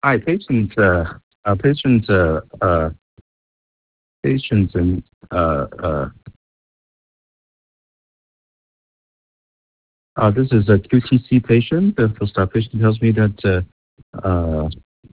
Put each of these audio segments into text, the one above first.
Hi, patients and this is a QTC patient. The first patient tells me that uh,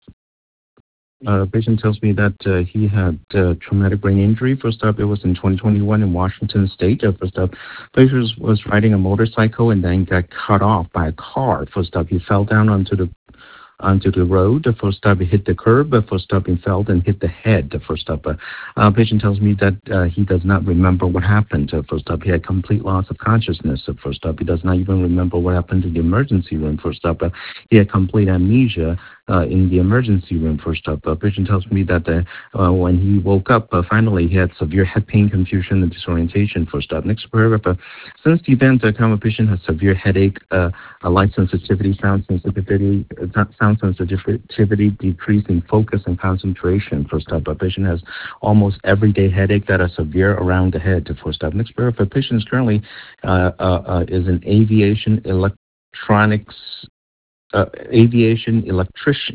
he had traumatic brain injury. First up, it was in 2021 in Washington State. First up, patient was riding a motorcycle and then got cut off by a car. First up, he fell down onto the road. The first stop, he hit the curb. The first stop, he fell and hit the head. The first stop, patient tells me that he does not remember what happened. First stop, he had complete loss of consciousness. First stop, he does not even remember what happened in the emergency room. First stop, he had complete amnesia in the emergency room. First up, patient tells me that when he woke up, finally he had severe head pain, confusion, and disorientation. First up, next paragraph. Since the event, the patient has severe headache, light sensitivity, sound sensitivity, decrease in focus and concentration. First up, a patient has almost everyday headache that are severe around the head. First up, next paragraph. A patient is currently is an aviation electronics aviation electrician.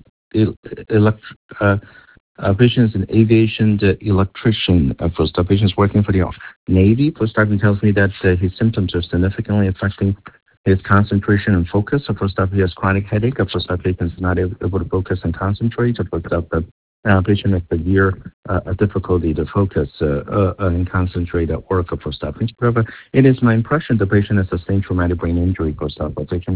Patient is an aviation electrician. First up, patient is working for the Navy. First up, he tells me that his symptoms are significantly affecting his concentration and focus. First up, he has chronic headache. First up, patient is not able to focus and concentrate. First up, patient has severe difficulty to focus and concentrate at work. First up, it is my impression the patient has sustained traumatic brain injury. First up, the patient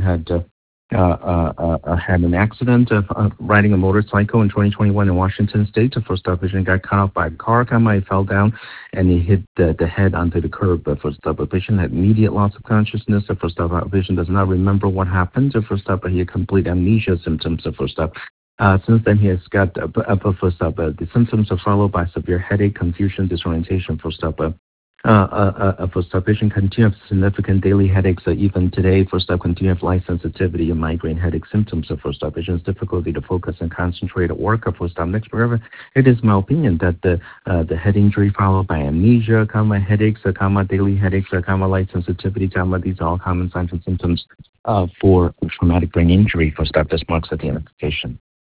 had an accident riding a motorcycle in 2021 in Washington State. The first up, patient got cut off by a car. He fell down and he hit the head onto the curb. The first up, a patient had immediate loss of consciousness. The first up, a patient does not remember what happened. The first up, he had complete amnesia symptoms. The first up. Since then, he has got first up. The symptoms are followed by severe headache, confusion, disorientation. First up, first up, patient continue to have significant daily headaches. Even today, first up, continue to have light sensitivity and migraine headache symptoms. First up, patient's difficulty to focus and concentrate at work. First up, next paragraph. It is my opinion that the head injury followed by amnesia, headaches, daily headaches, light sensitivity, these are all common signs and symptoms for traumatic brain injury. First up, this marks at the end of the patient.